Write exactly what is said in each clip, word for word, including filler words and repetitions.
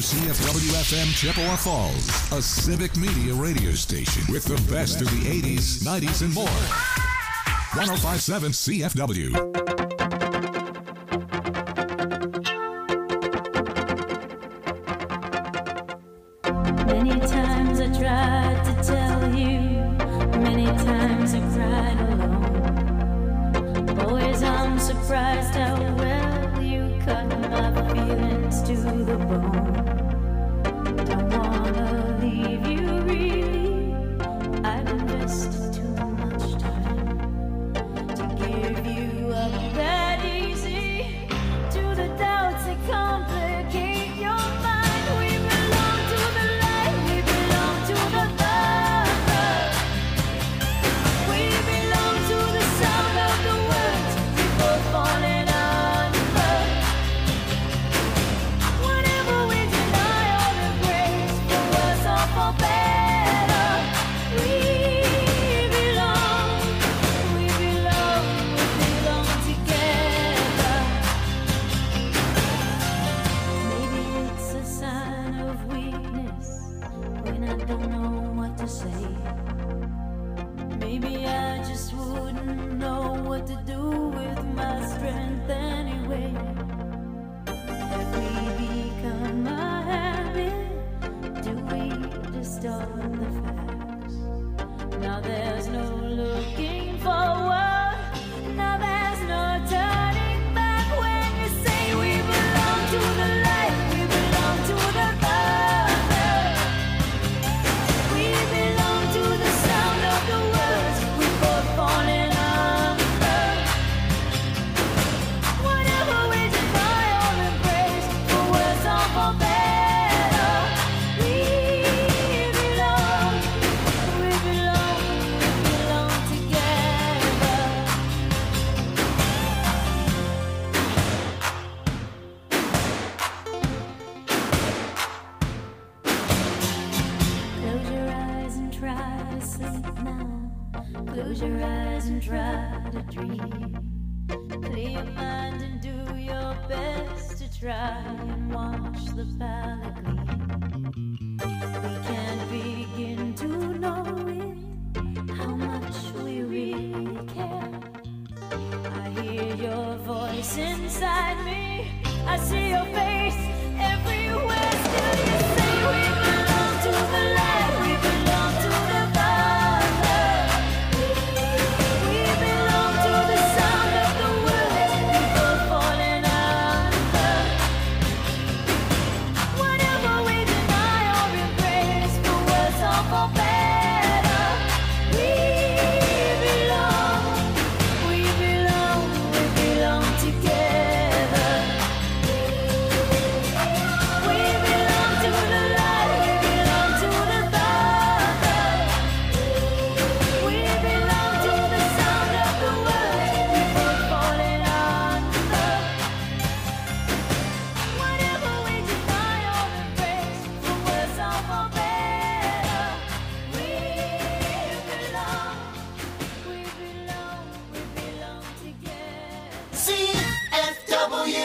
C F W F M Chippewa Falls, a civic media radio station with the best of the eighties, nineties, and more. one oh five point seven C F W. Many times I tried to tell you, many times I cried alone. Always I'm surprised how well you cut my feelings to the bone. Don't wanna leave you really, I've invested too much time to give you up that easy to the doubts that complicate your mind. We belong to the light, we belong to the dark. We belong to the sound of the words we both falling under. Whenever we deny or embrace, for worse or for better, we belong, we belong, we belong together. Maybe it's a sign of weakness when I don't know what to say. Maybe I just wouldn't know what to do with my strength anyway. Have we become a habit? Do we distort the facts? Now there's no looking forward. Now there's no turning back when you say we belong to the light, we belong to the dark. We belong to the sound of the words we both falling under. Whatever we deny or embrace, for worse or for better, we belong, we belong, we belong together. Close your eyes and try to sleep now. Close your eyes and try to dream. Clear your mind and do your best to try and watch the palette gleam. We can't begin to know it, how much we really care. I hear your voice inside me, I see your face everywhere. Still you say we belong to the light, we belong to the dark. We belong to the sound of the words we both falling under. Whatever we deny or embrace, for worse or for better, we belong, we belong, we belong together. We belong to the light, we belong to the dark. We belong to the sound of the words we both falling under. Whatever we deny or embrace, for worse or for better, we belong, we belong, we belong together. C F W.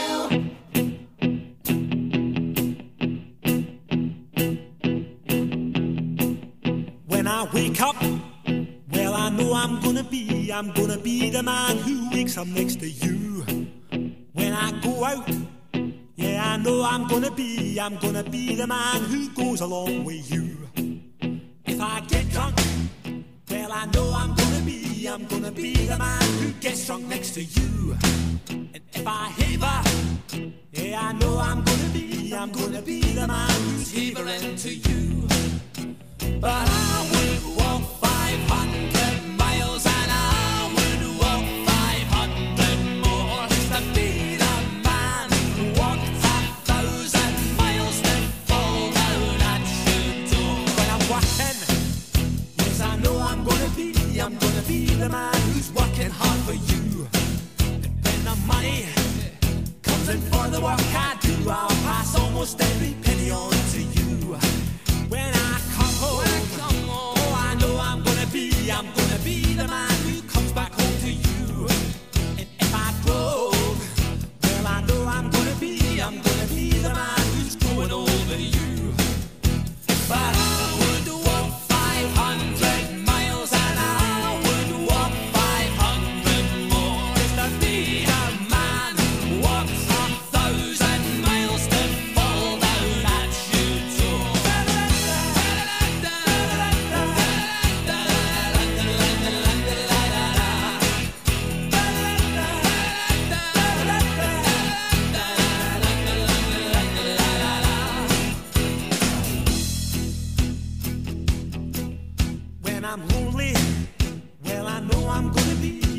When I wake up, well, I know I'm gonna be, I'm gonna be the man who wakes up next to you. When I go out, yeah, I know I'm gonna be, I'm gonna be the man who goes along with you. If I get drunk, well, I know I'm gonna be, I'm gonna be the man who gets drunk next to you. And if I haver, yeah, I know I'm gonna be, I'm gonna be the man who's havering to you. But I would walk five hundred miles and I would walk five hundred more just to be the man who walked a thousand miles to fall down at your door. When I'm working, yes, I know I'm gonna be, I'm gonna be the man who's working hard for you. And when the money comes in for the work I do, I'll pass almost every penny on to you. When I come home, oh, I know I'm gonna be, I'm gonna be the man who comes back home to you. And if I broke, well, I know I'm gonna be, I'm gonna be the man who's growing old with you.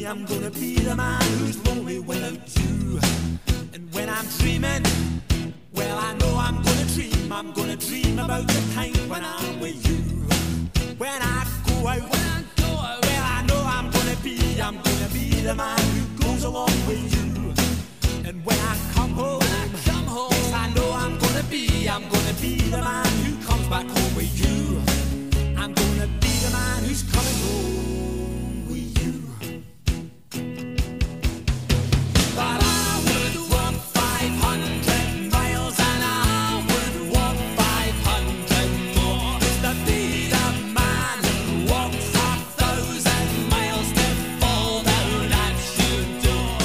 I'm gonna be the man who's lonely without you. And when I'm dreaming, well, I know I'm gonna dream. I'm gonna dream about the time when I'm with you. When I go out, when I go out, well, I know I'm gonna be, I'm gonna be the man who goes along with you. And when I come home, when I come home, yes, I know I'm gonna be, I'm gonna be the man who comes back home with you. I'm gonna be the man who's coming home with you. But I would walk five hundred miles and I would walk five hundred more just to be the man who walks a thousand miles to fall down at your door.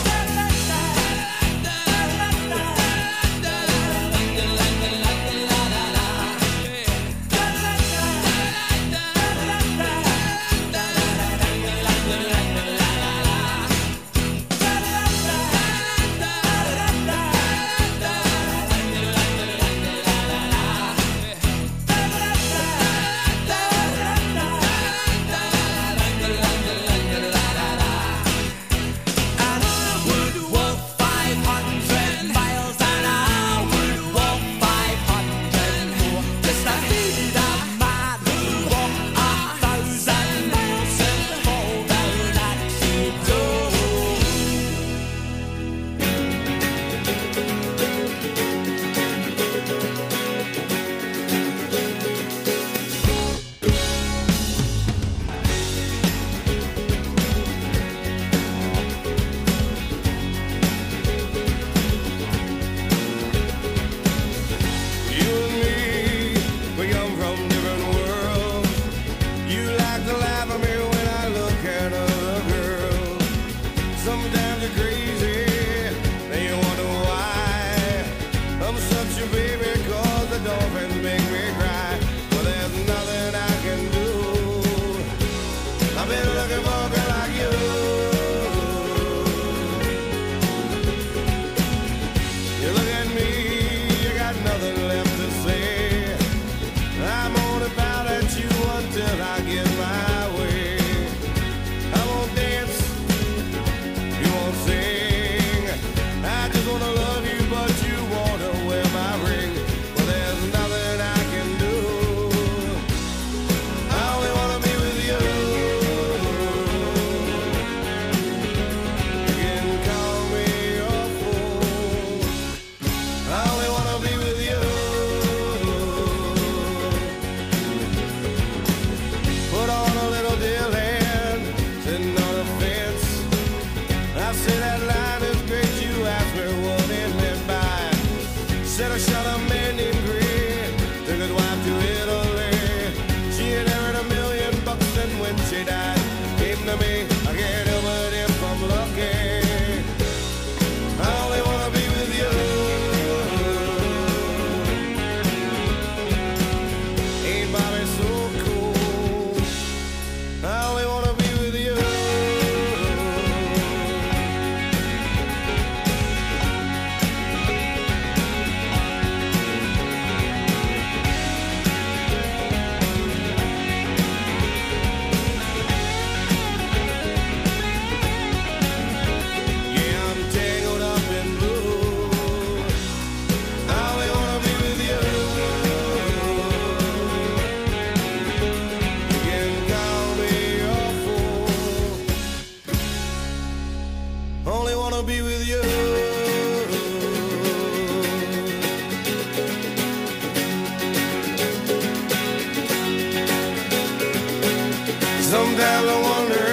Sometimes I wonder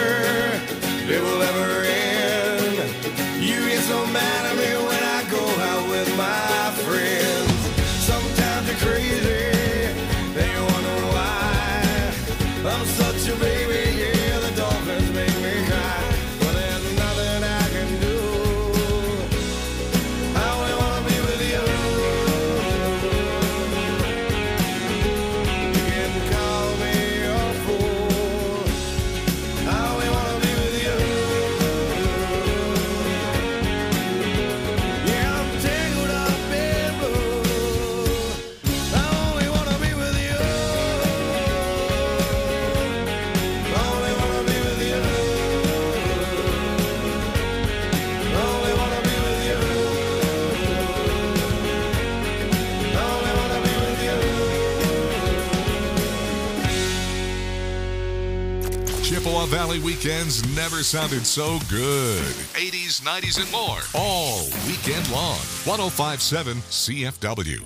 if it will ever end. You get so mad at me when I go out with my friends. Sometimes you're crazy, then you wonder why. I'm such a baby, yeah, the dolphins make me cry. But there's nothing I can do. Valley weekends never sounded so good. eighties, nineties, and more. All weekend long. one oh five point seven C F W.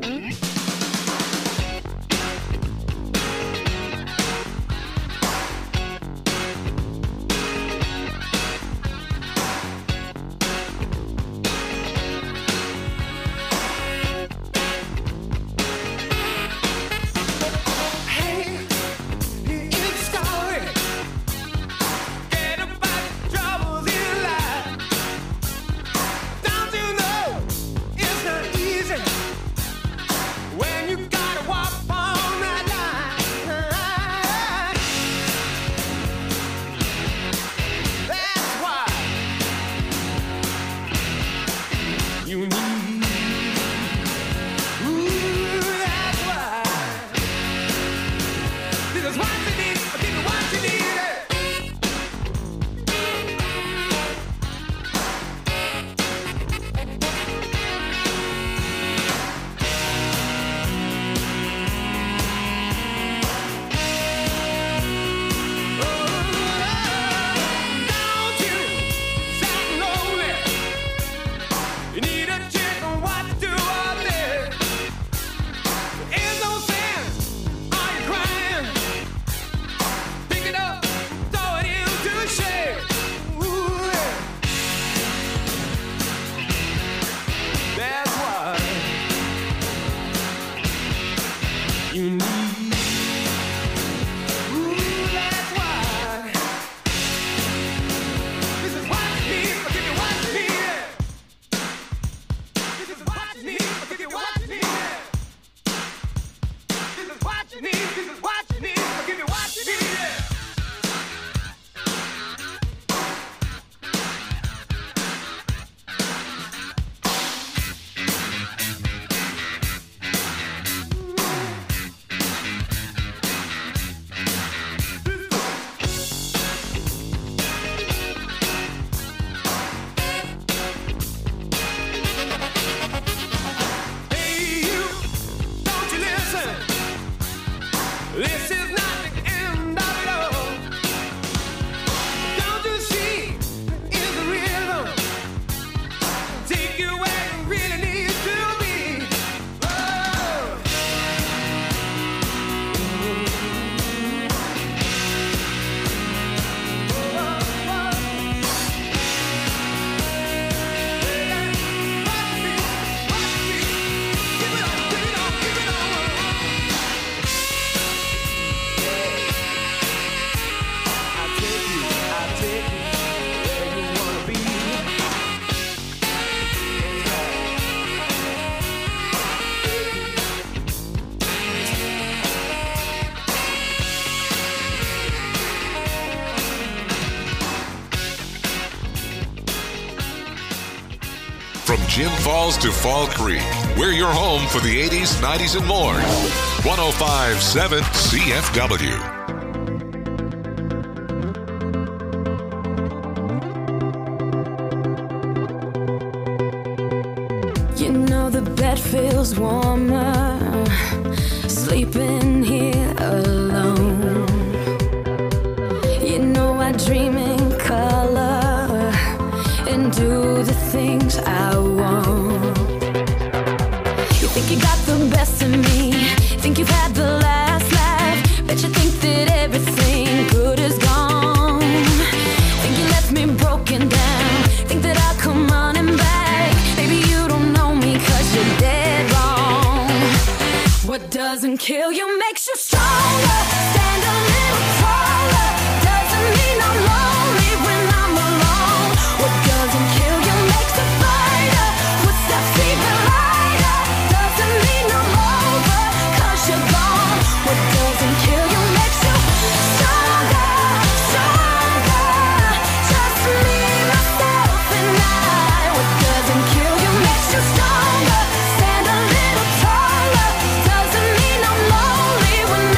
From Jim Falls to Fall Creek, we're your home for the eighties, nineties, and more. one oh five point seven C F W. You know the bed feels warmer, sleeping here alone. You know I dream in color and do the things I want. You think you got the best of me, think you've had the last laugh, bet you think that everything good is gone. Think you left me broken down, think that I'll come running back. Maybe you don't know me 'cause you're dead wrong. What doesn't kill you makes you stronger. Stand a little taller. Doesn't mean I'm lonely when I'm alone. What doesn't kill you makes a fighter. Footsteps even lighter. Doesn't mean I'm over 'cause you're gone. What doesn't kill you makes you stronger, stronger. Just me, myself, and I. What doesn't kill you makes you stronger. Stand a little taller. Doesn't mean I'm lonely when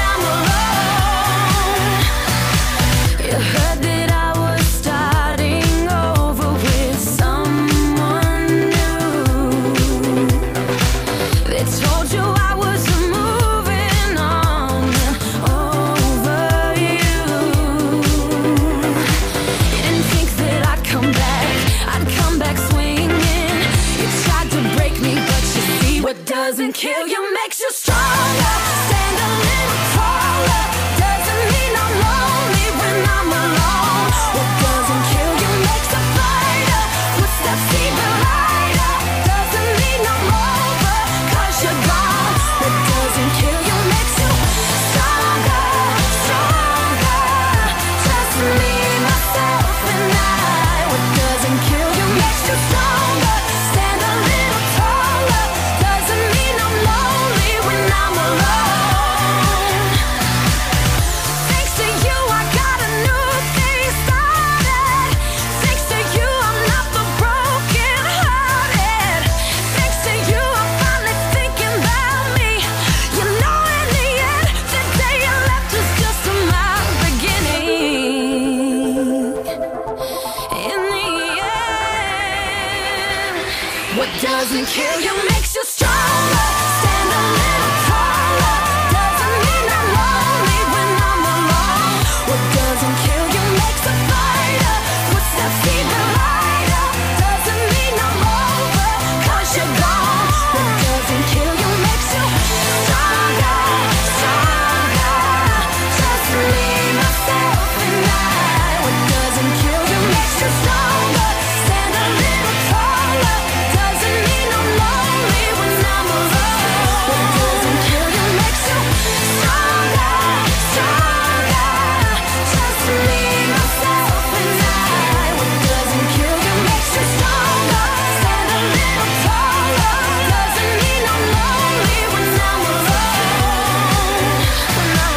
What doesn't kill you makes you stronger. Stand a little taller. Doesn't mean I'm lonely when I'm alone. What doesn't kill you makes a fighter. Footsteps even lighter. Doesn't mean I'm over, 'cause you're gone. What doesn't kill you makes you stronger, stronger. Just me, myself, and I. What doesn't kill you makes you stronger. Stand a little taller. Doesn't mean I'm lonely when I'm alone. What doesn't kill you makes you stronger, stronger. Just me, myself, and I. What doesn't kill you makes you stronger. Stand a little taller. Doesn't mean I'm lonely when I'm alone. When I'm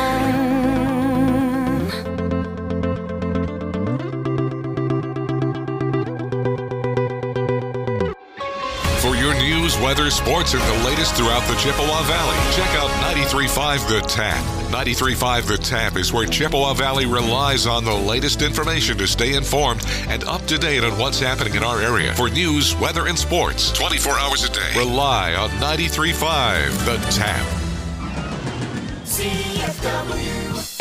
For your news, weather, sports, and the latest throughout the Chippewa Valley, check out ninety-three point five The Tap. ninety-three point five The Tap is where Chippewa Valley relies on the latest information to stay informed and up to date on what's happening in our area. For news, weather, and sports, twenty-four hours a day, rely on ninety-three point five The Tap. C F W.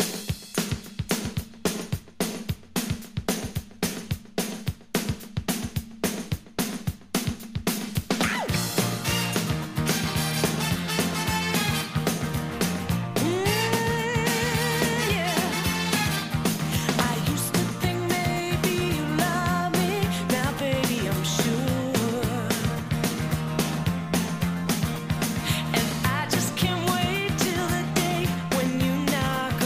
I used to think maybe you love me. Now, baby, I'm sure. And I just can't wait till the day when you knock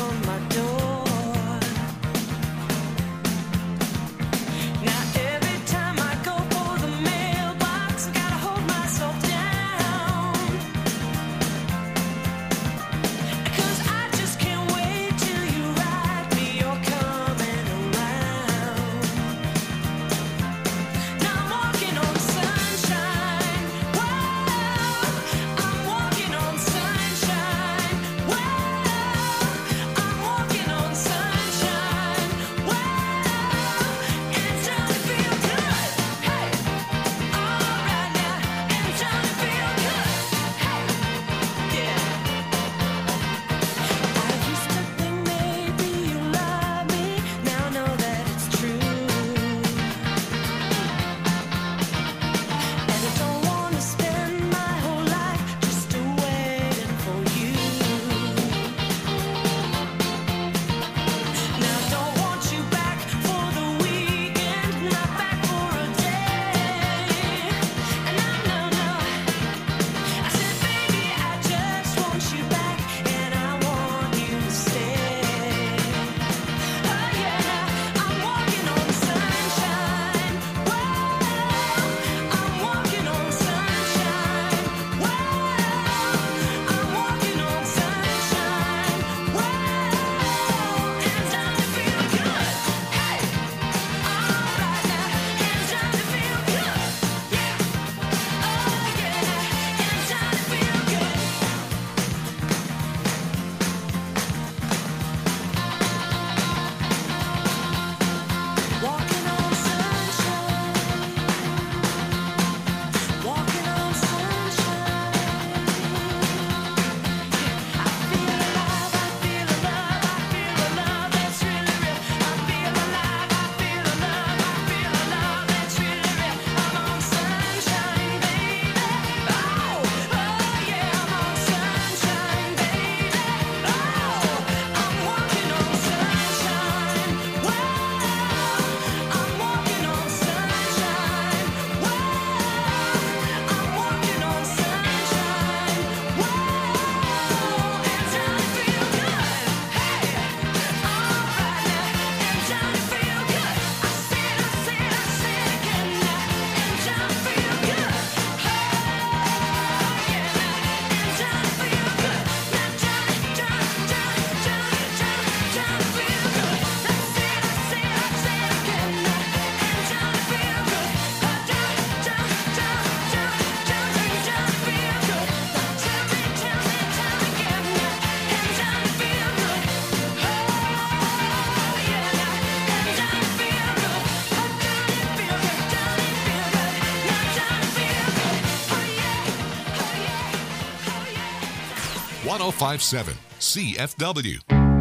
one oh five point seven C F W.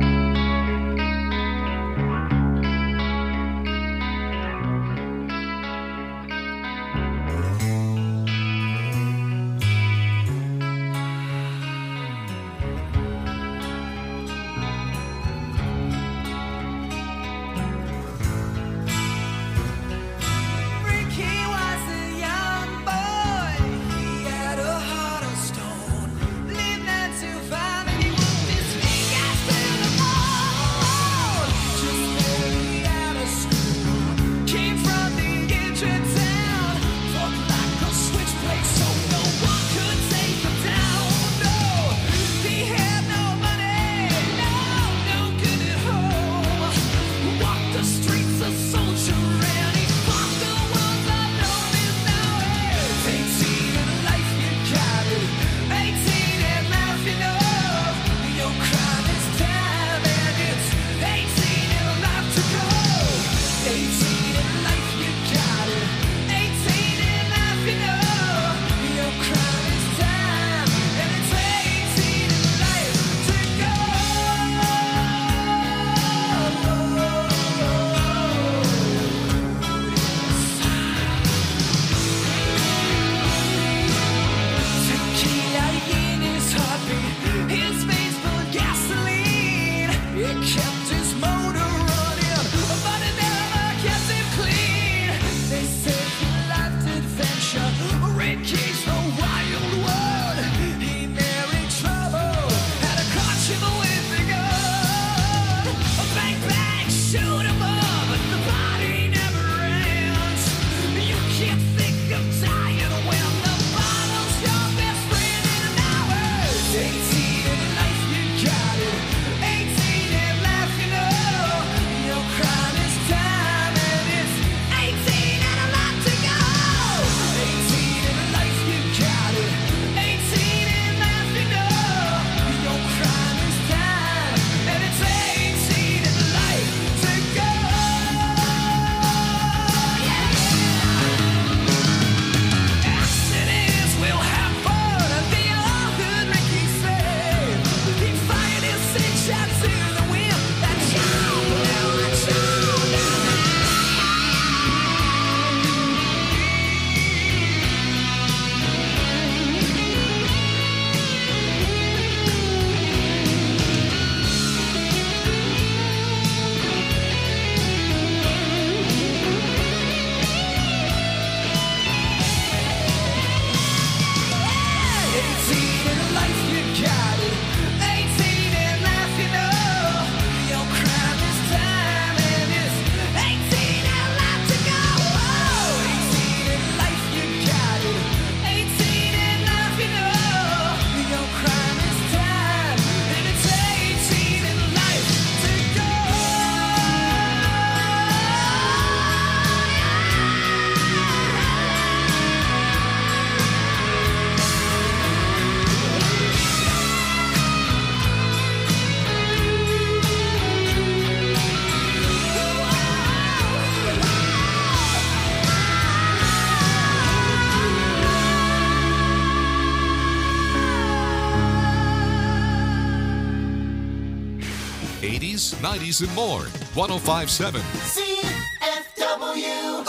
eighties, nineties, and more. one oh five point seven C F W.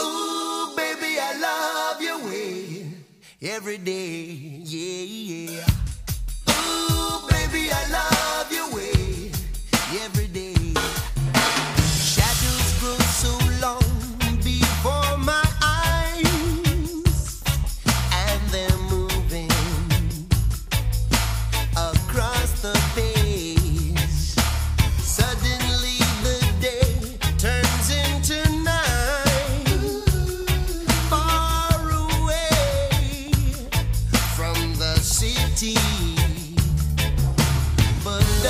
Ooh, baby, I love your way every day, yeah, yeah. Ooh, baby, I love your way every day. Shadows grow so long before my eyes, and they're moving across the page. Suddenly the day turns into night, far away from the city. But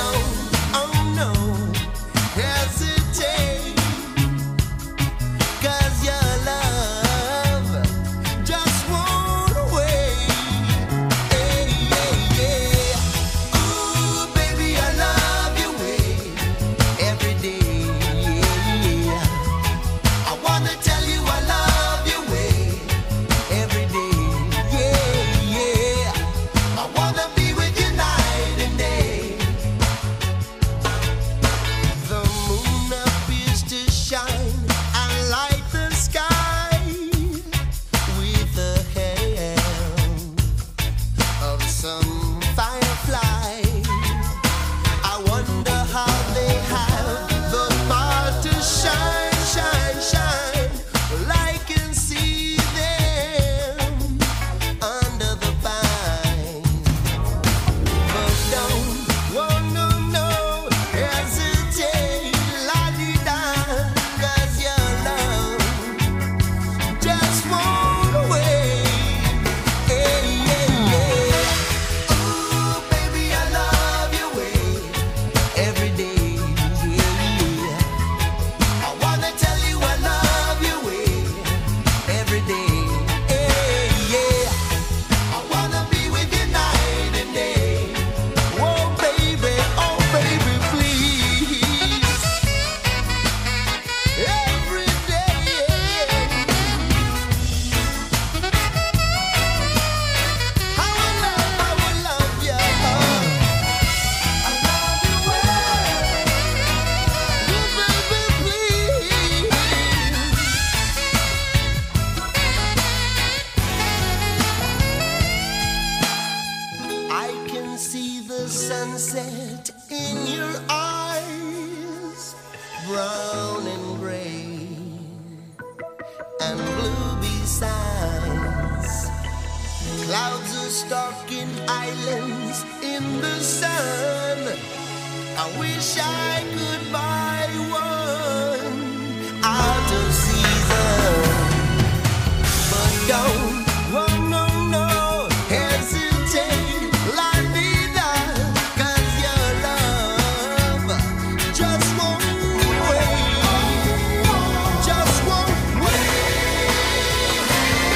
and blue besides. Clouds are stalking islands in the sun. I wish I could buy one out of season. But don't, oh no, no, hesitate, la vida, 'cause your love just won't wait, just won't wait.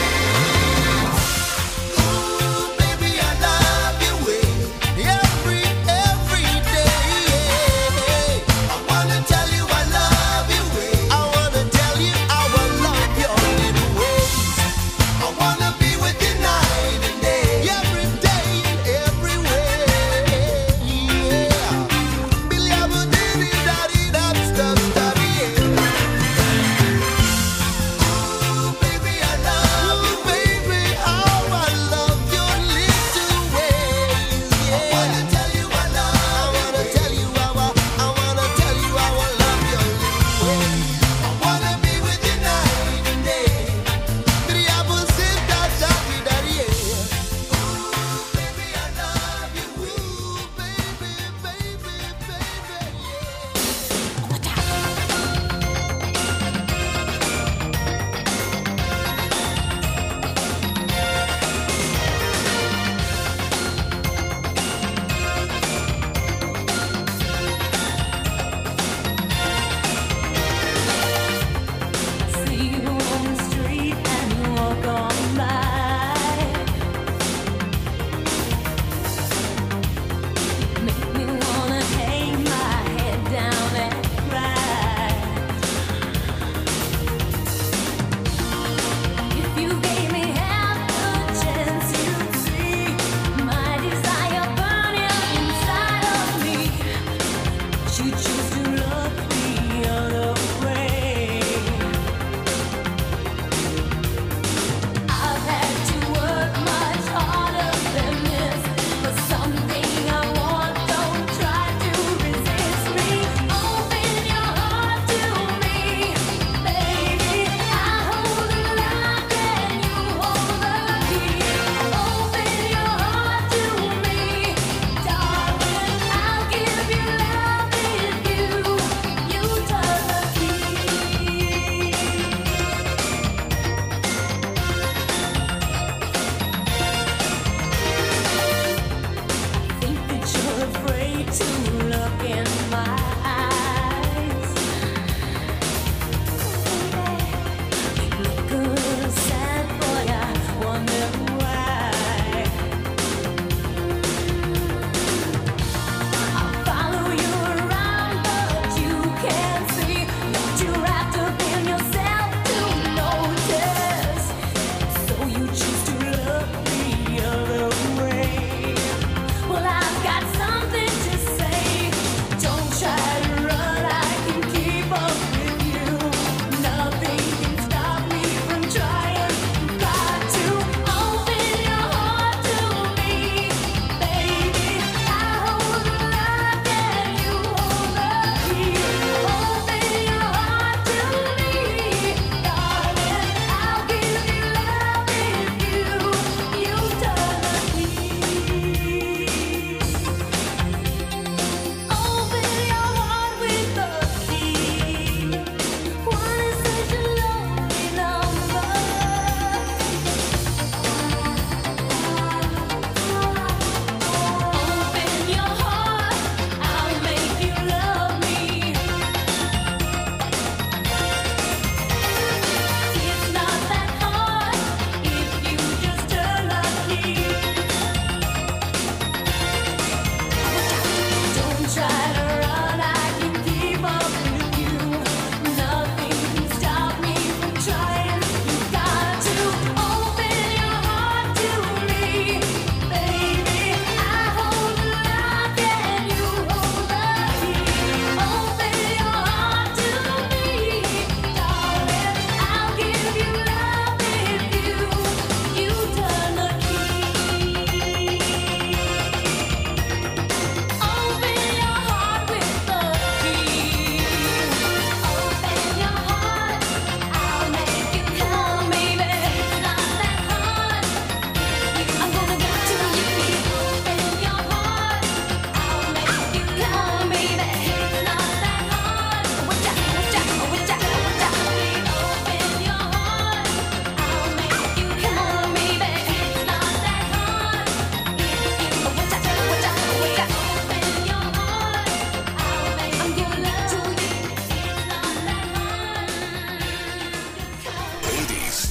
Ooh, baby, I love your way, every, every day. I wanna tell you I love your way, I wanna tell you I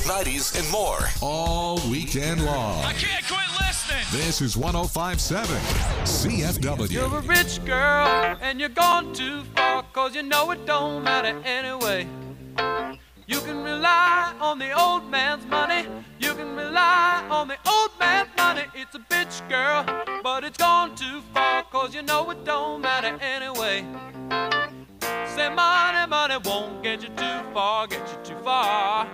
nineties, and more. All weekend long. I can't quit listening. This is one oh five point seven C F W. You're a rich girl and you're gone too far, cause you know it don't matter anyway. You can rely on the old man's money. You can rely on the old man's money. It's a bitch, girl, but it's gone too far, cause you know it don't matter anyway. Say money, money won't get you too far, get you too far.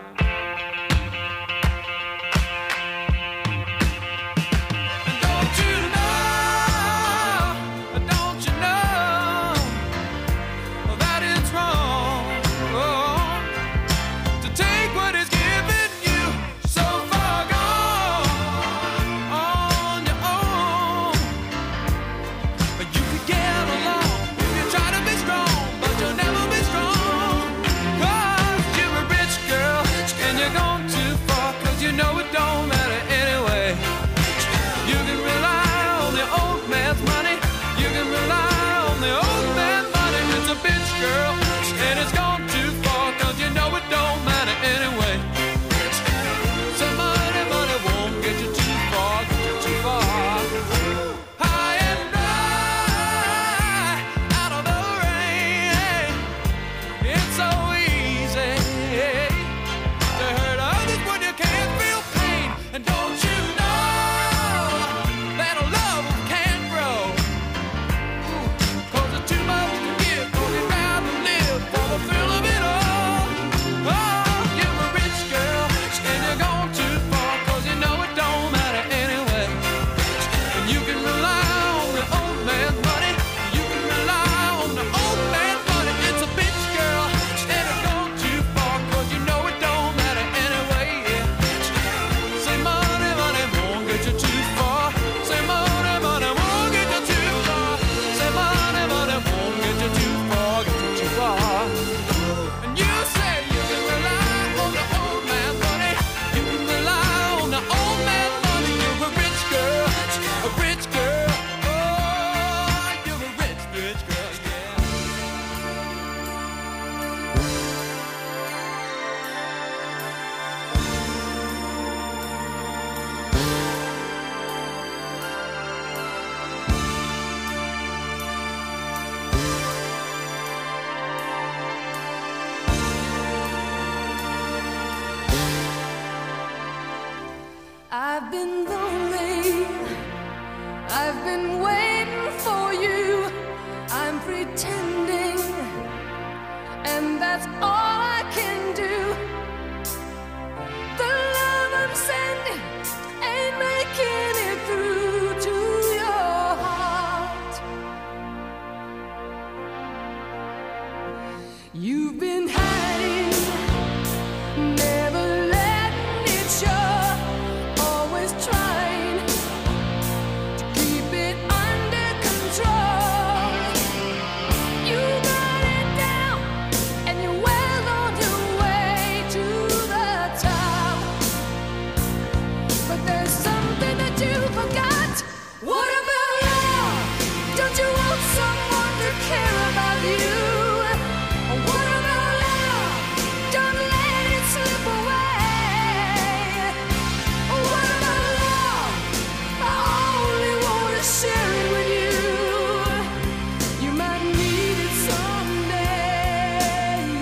And don't you know, don't you know that it's wrong to take what is given you so far gone on your own. But you can get along if you try to be strong, but you'll never be strong, cause you're a rich girl and you're gone too far, cause you know it don't matter anyway. You can rely on the old man's money. You can rely on the old man's money. It's a bitch, girl, and it's gone too far, cause you know it don't matter anyway. So money, money won't get you too far, get you too far. High and dry, out of the rain. It's so easy to hurt others when you can't feel pain. And don't you know that a love can't grow? Cause it's too much to give, cause you gotta live for the thrill of it all. Oh, you're a rich girl and you're gone too far, cause you know it don't matter anyway. And you can rely on the old man's money. You can rely on the old man's money. It's a bitch, girl, and it's gone too far, cause you know it don't matter anyway. Yeah. Say money, money won't get you too far. Say money, money won't get you too far. Say money, money won't get you too far, get you too far. And you say you can rely on the old man's money. You can rely on the old man's money. You're a rich girl, a rich girl. Oh, you're a rich, rich girl, yeah. I've been lonely, I've been waiting for you. I'm pretending, and that's all I can do. The love I'm sending ain't making it through to your heart. You've been hiding, never letting it show. Always trying to keep it under control. You got it down, and you're well on your way to the top. But there's something that you forgot. What about love? Don't you want someone to care about you? What about love? Don't let it slip away. What about love? I only want to share it with you. You might need it someday.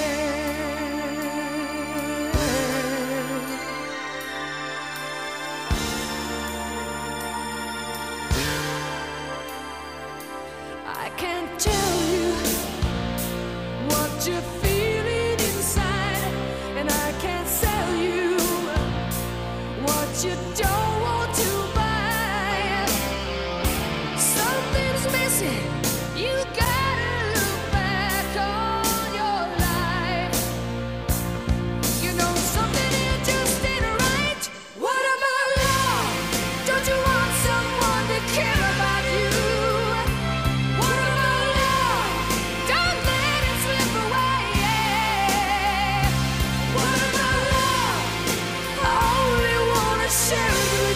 I can't tell you what you're feeling inside, and I can't sell you what you don't want to buy. Something's missing. You gotta look back on your life. You know something here just ain't right. What about love? Don't you want someone to care about you? What about love? Don't let it slip away. What about love? I only wanna share it with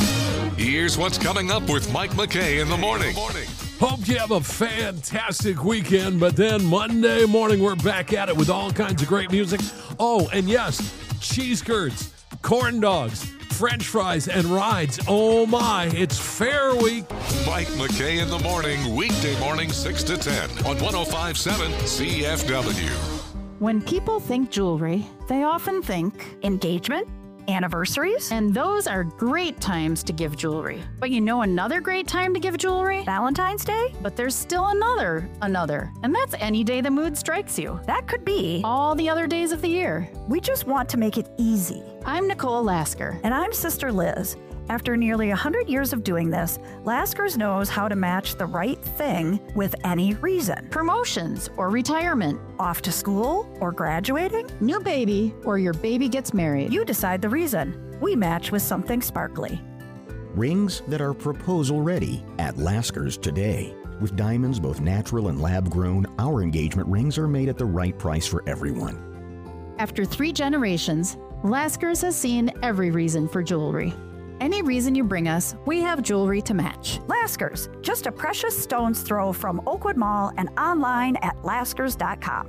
Here's what's coming up with Mike McKay in the morning. Hope you have a fantastic weekend, but then Monday morning we're back at it with all kinds of great music. Oh, and yes, cheese curds, corn dogs, French fries, and rides. Oh my, it's Fair Week. Mike McKay in the morning, weekday morning six to ten on one oh five point seven C F W. When people think jewelry, they often think engagement, anniversaries, and those are great times to give jewelry. But you know another great time to give jewelry? Valentine's Day? But there's still another, another, and that's any day the mood strikes you. That could be all the other days of the year. We just want to make it easy. I'm Nicole Lasker. And I'm Sister Liz. After nearly one hundred years of doing this, Laskers knows how to match the right thing with any reason. Promotions or retirement. Off to school or graduating. New baby or your baby gets married. You decide the reason. We match with something sparkly. Rings that are proposal ready at Laskers today. With diamonds both natural and lab grown, our engagement rings are made at the right price for everyone. After three generations, Laskers has seen every reason for jewelry. Any reason you bring us, we have jewelry to match. Laskers, just a precious stone's throw from Oakwood Mall and online at laskers dot com.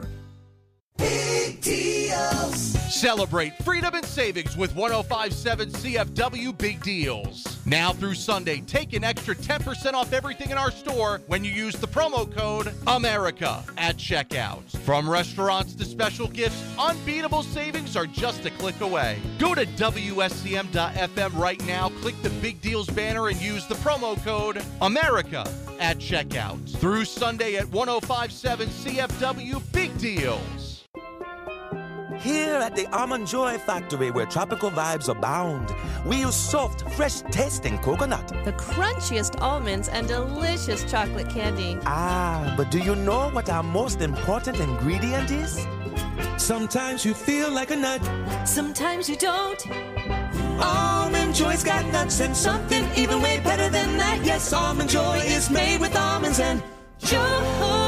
Big deals. Celebrate freedom and savings with one oh five point seven C F W Big Deals. Now through Sunday, take an extra ten percent off everything in our store when you use the promo code AMERICA at checkout. From restaurants to special gifts, unbeatable savings are just a click away. Go to W S C M dot F M right now, click the Big Deals banner, and use the promo code AMERICA at checkout. Through Sunday at one oh five point seven C F W Big Deals. Here at the Almond Joy Factory, where tropical vibes abound, we use soft, fresh-tasting coconut. The crunchiest almonds and delicious chocolate candy. Ah, but do you know what our most important ingredient is? Sometimes you feel like a nut. Sometimes you don't. Almond Joy's got nuts and something even way better than that. Yes, Almond Joy is made with almonds and joy.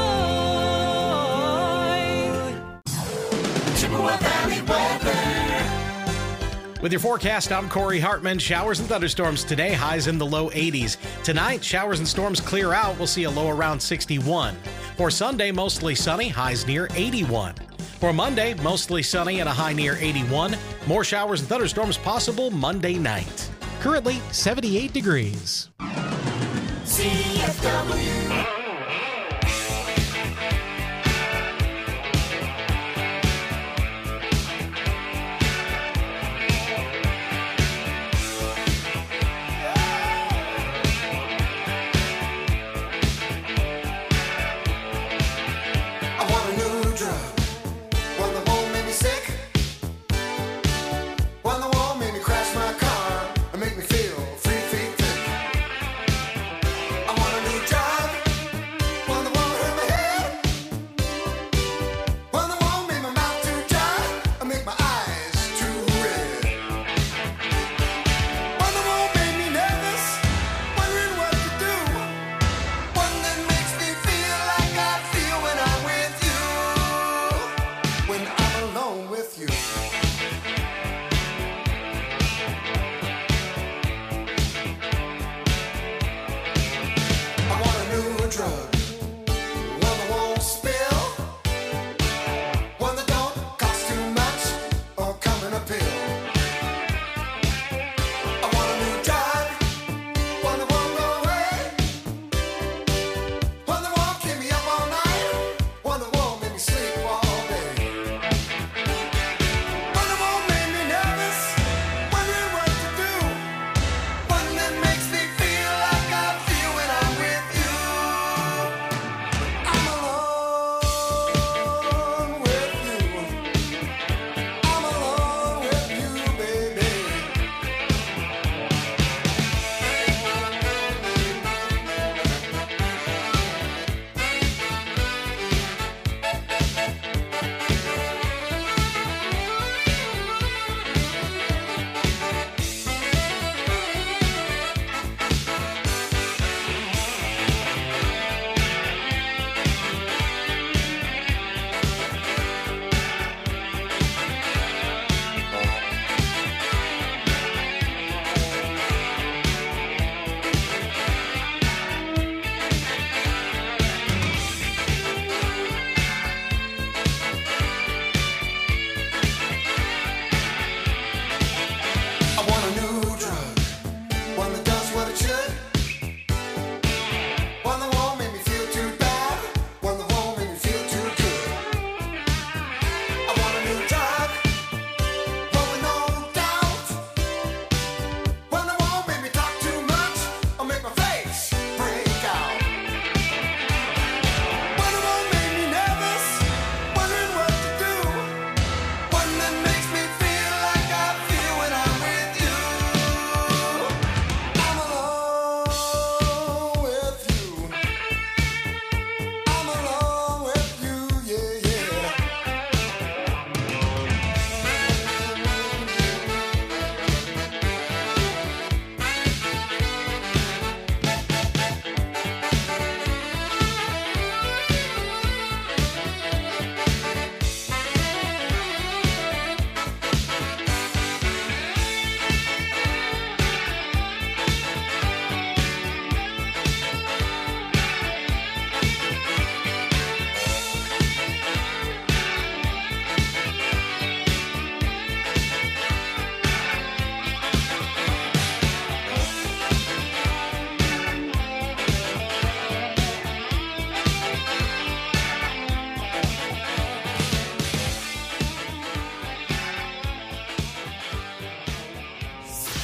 Chippewa Valley weather. With your forecast, I'm Corey Hartman. Showers and thunderstorms today, highs in the low eighties. Tonight, showers and storms clear out. We'll see a low around sixty-one. For Sunday, mostly sunny, highs near eighty-one. For Monday, mostly sunny and a high near eighty-one. More showers and thunderstorms possible Monday night. Currently, seventy-eight degrees. C F W.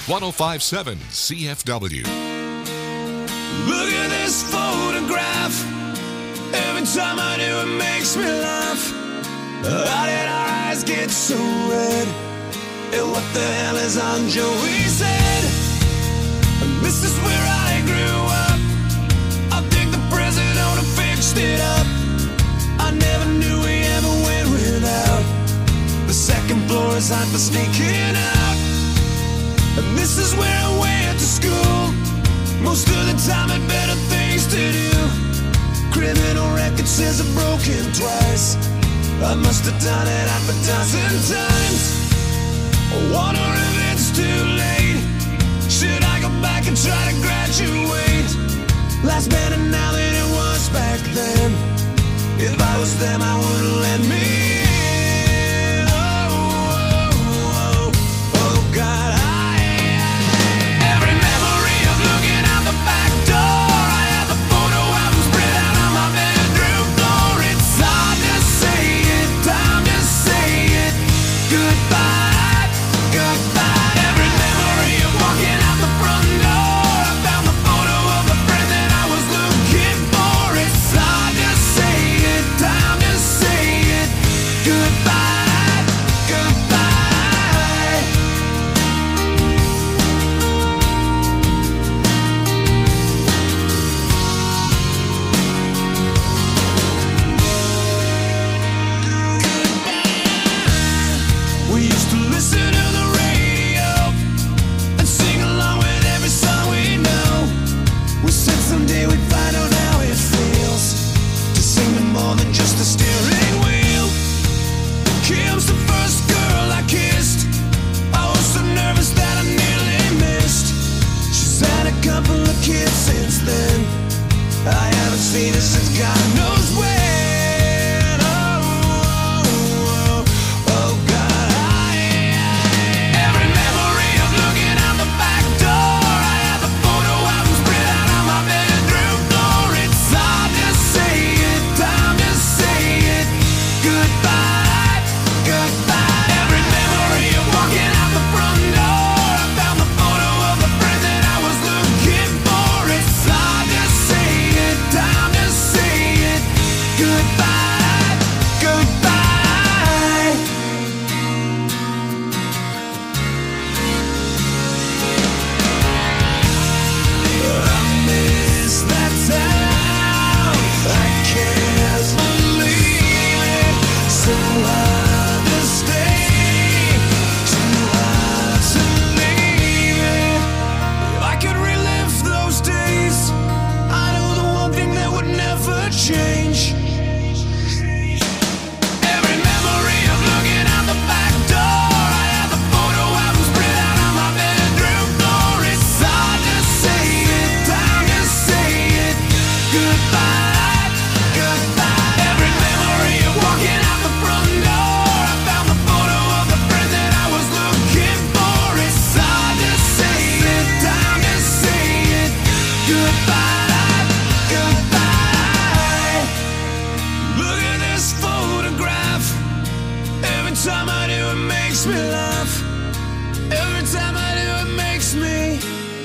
one oh five point seven C F W. Look at this photograph. Every time I do, it makes me laugh. How did our eyes get so red? And what the hell is on Joey's head? And this is where I grew up. I think the president fixed it up. I never knew we ever went without. The second floor is hot for sneaking out. And this is where I went to school. Most of the time had better things to do. Criminal record says I've broken twice. I must have done it half a dozen times. I wonder if it's too late. Should I go back and try to graduate? Life's better now than it was back then. If I was them, I wouldn't let me in. Oh, oh, oh, oh God. I, every memory of looking out the back door. I have the photo album spread out on my bedroom floor. It's hard to say it, time to say it. Goodbye, goodbye. Every memory of walking out the front door. I found the photo of a friend that I was looking for. It's hard to say it, time to say it. Goodbye, goodbye. We used to listen to the radio and sing along with every song we know. We said someday we'd find out how it feels to sing to more than just a steering wheel. Kim's the first girl I kissed. I was so nervous that I nearly missed. She's had a couple of kids since then. I haven't seen her since God knows when. Oh, oh, oh, oh God. I, every memory of looking out the back door. I have the photo album spread out on my bedroom floor. It's hard to say it, time to say it. Goodbye, goodbye. Every memory of walking out the front door. I found the photo of a friend that I was looking for. It's hard to say it, time to say it. Goodbye, goodbye. I miss that town. I can't believe it. So hard to stay, too hard to leave it. If I could relive those days, I know the one thing that would never change. Every memory of looking out the back door. I have the photo album spread out on my bedroom floor. It's hard to say it, time to say it. Goodbye, goodbye. Every memory of walking out the front door. I found the photo of the friend that I was looking for. It's hard to say it, time to say it. Goodbye, goodbye. Look at this photograph. Every time I do, it makes me laugh. Every time I do, it makes me.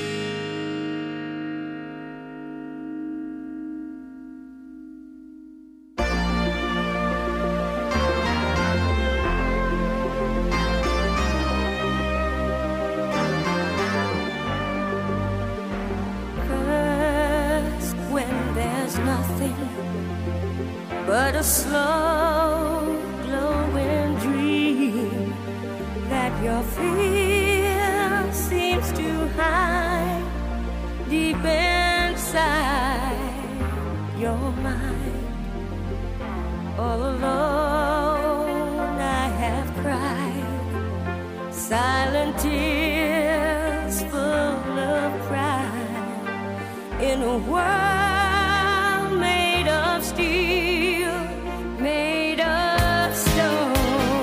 First, when there's nothing but a slow glowing dream that your fear seems to hide deep inside your mind. All alone I have cried silent tears full of pride in a world made of steel, made of stone.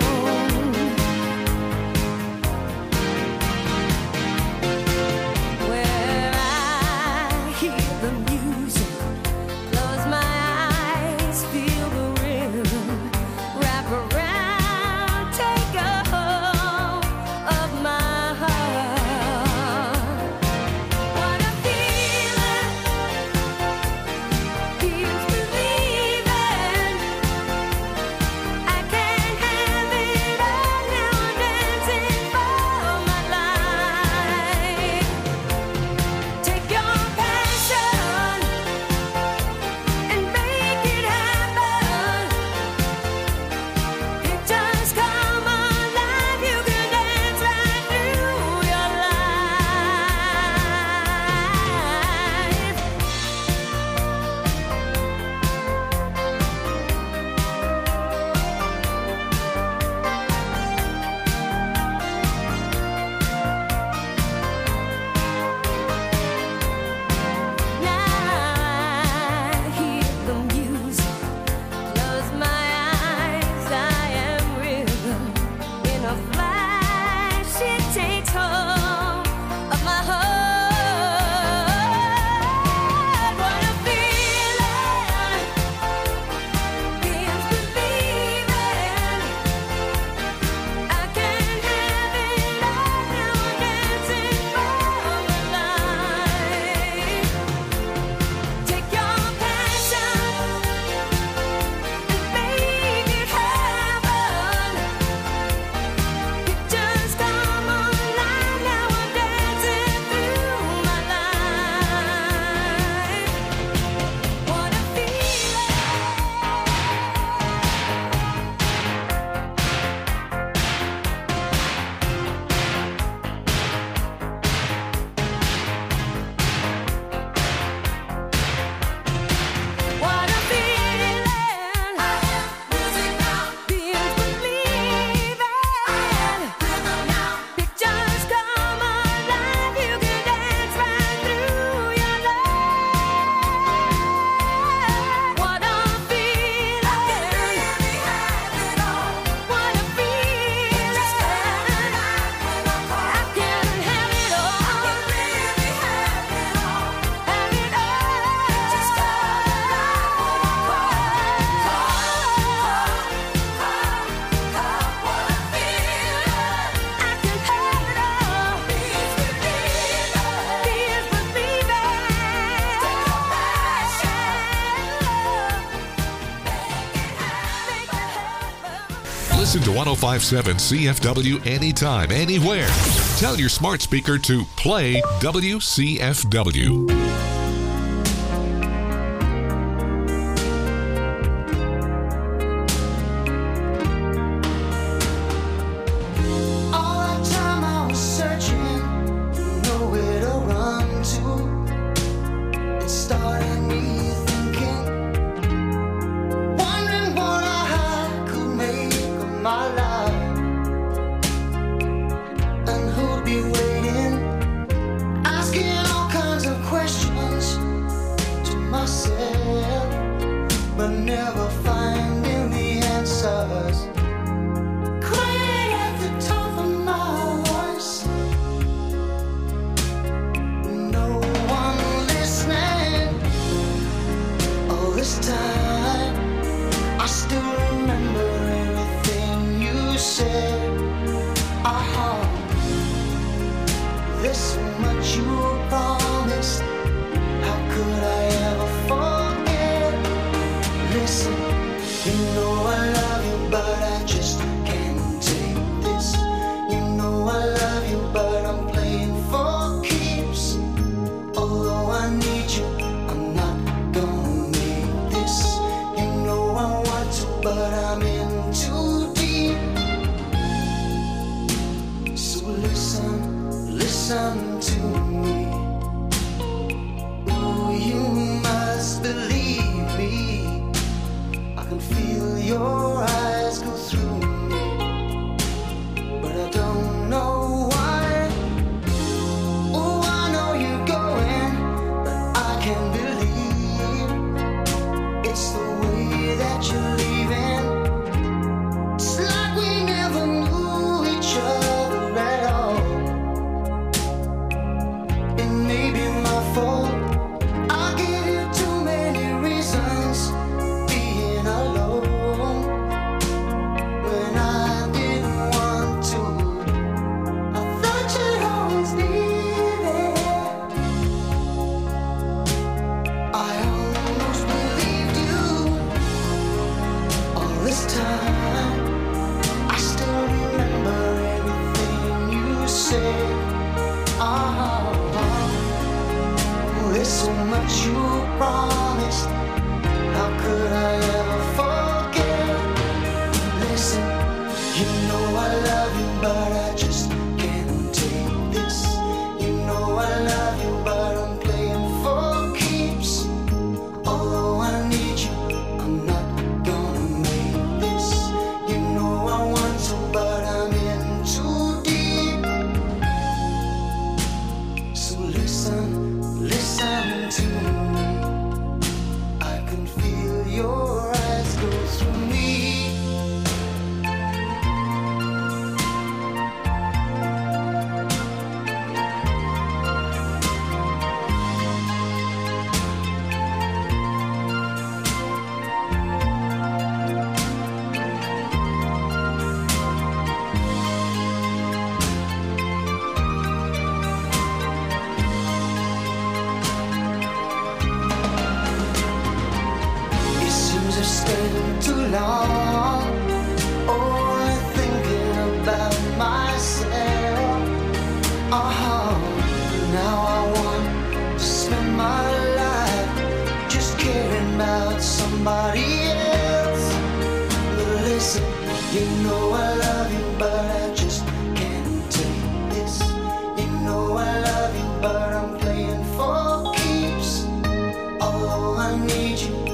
Where I hear the music, close my eyes, feel the rhythm, wrap around, take a hold of my heart. Listen to one oh five point seven C F W anytime, anywhere. Tell your smart speaker to play W C F W. All that time I was searching, nowhere to run to. It started me thinking, wondering what I could make of my life, and who'd be waiting, asking all kinds of questions to myself, but never finding the answers. Crying at the top of my voice, no one listening. All this time, I still remember everything you said. Uh-huh. There's so much you promised. How could I ever forget? Listen, you know I love you, but I just can't take this. You know I love you, but I'm playing for keeps. Although I need you, I'm not gonna make this. You know I want to, but I'm in too deep. So listen, listen to me. Oh, you must believe me. I can feel your eyes go through me, but I don't know why. Oh, I know you're going, but I can't believe it's the way that you're leaving. It's like we never knew each other at all. It may be my fault. I gave you too many reasons being alone when I didn't want to. I thought you'd always be there. I almost believed you all this time. I still remember everything you said. Uh-huh. There's so much you promised. How could I ever forget? Listen, you know I love you, but I just can't take this. You know I love you, but I'm playing for keeps. Although I need you, I'm not gonna make this. You know I want to, but I'm in too deep. So listen, listen to me. I can feel your eyes go through me. It seems I've stayed too long, only thinking about myself. Uh-huh. Now I want to spend my life just caring about somebody else. But listen, you know I love you, but I just can't take this. You know I love you, but I'm playing for keeps. Although I need you,